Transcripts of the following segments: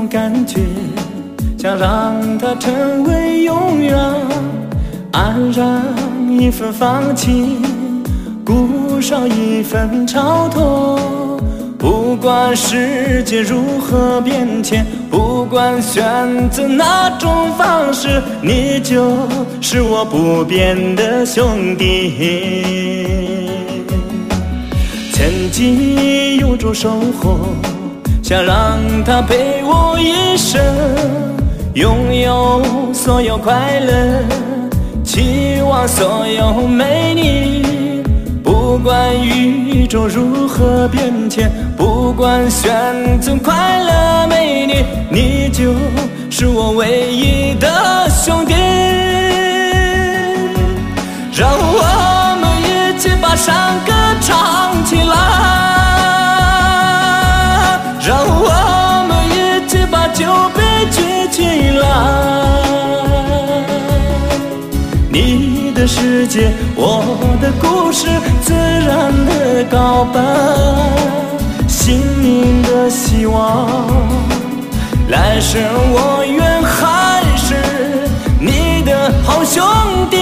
感觉，想让它成为永远，安然一份放弃，固守一份超脱。不管世界如何变迁，不管选择哪种方式，你就是我不变的兄弟。曾经有种生活，想让它陪我一生，拥有所有快乐，期望所有美丽。不管宇宙如何变迁，不管选择快乐美丽，你就是我唯一的兄弟。让我们一起把山歌唱起来，让我们一起把酒杯举起来。你的世界，我的故事，自然的告白，心灵的希望，来生我愿还是你的好兄弟。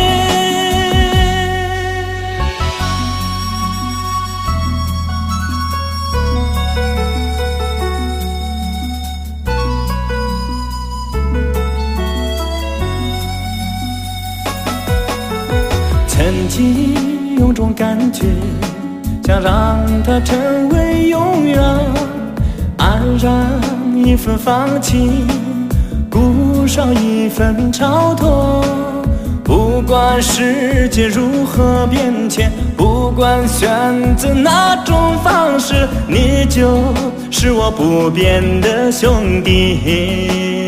曾经有种感觉，想让它成为永远，安然一份放弃，固守一份超脱。不管世界如何变迁，不管选择哪种方式，你就是我不变的兄弟。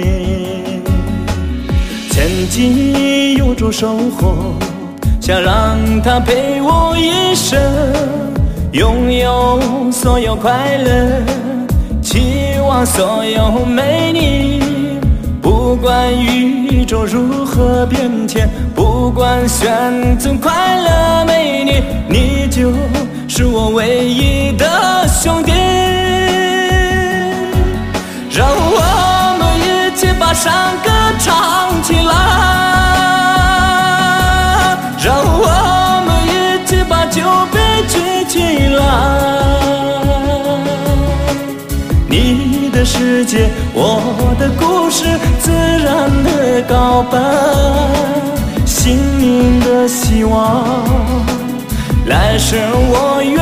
曾经有种生活，想让它陪我一生，拥有所有快乐，期望所有美丽。不管宇宙如何变迁，不管选择快乐美丽，你就是我唯一的兄弟。让我们一起把山歌唱起来，让我们一起把酒杯举起来。你的世界，我的故事，自然的告白，心灵的希望，来生我愿